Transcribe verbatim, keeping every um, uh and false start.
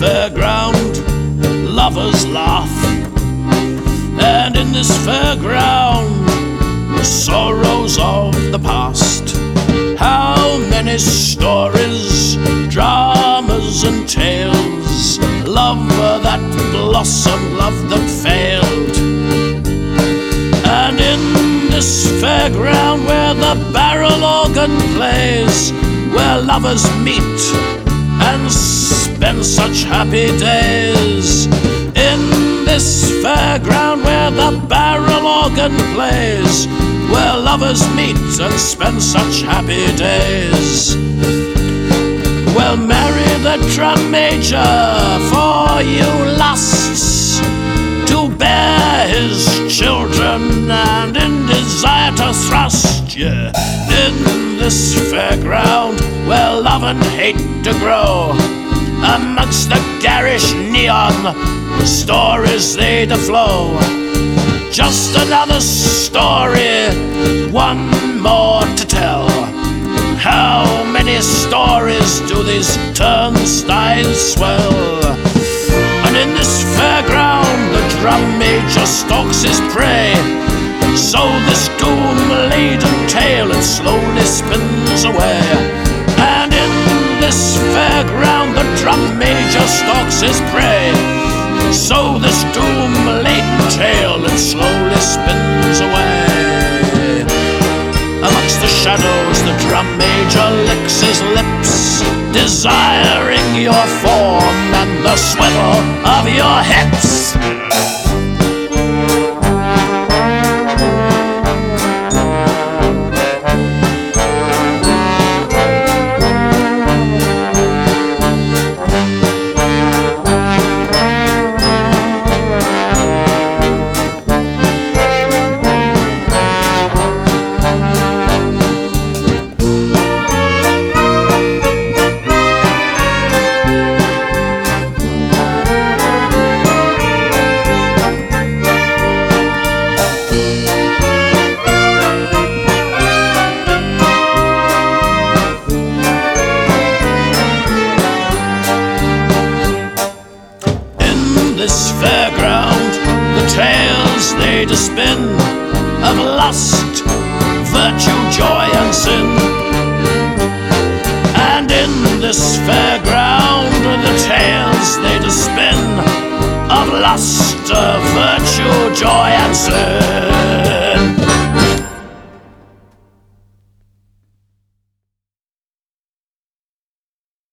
fairground, lovers laugh, and in this fairground, sorrows of the past. How many stories, dramas and tales, love that blossomed, love that failed. And in this fairground where the barrel organ plays, where lovers meet and spend such happy days. In this fairground where the barrel organ plays, where lovers meet and spend such happy days. Well, marry the drum major, for you lusts to bear his children and in desire to thrust. Yeah, in this fairground where love and hate to grow, amongst the garish neon stories they to flow. Just another story, one more to tell. How many stories do these turnstiles swell? And in this fairground the drum major stalks his prey, so this doom-laden tale it slowly spins away. And in this fairground the drum major stalks his prey, so this doom-laden tale it slowly spins away. Amongst the shadows the drum major licks his lips, desiring your form and the swivel of your hips. This fairground, the tales they to spin of lust, virtue, joy and sin. And in this fairground, the tales they to spin of lust, of virtue, joy and sin.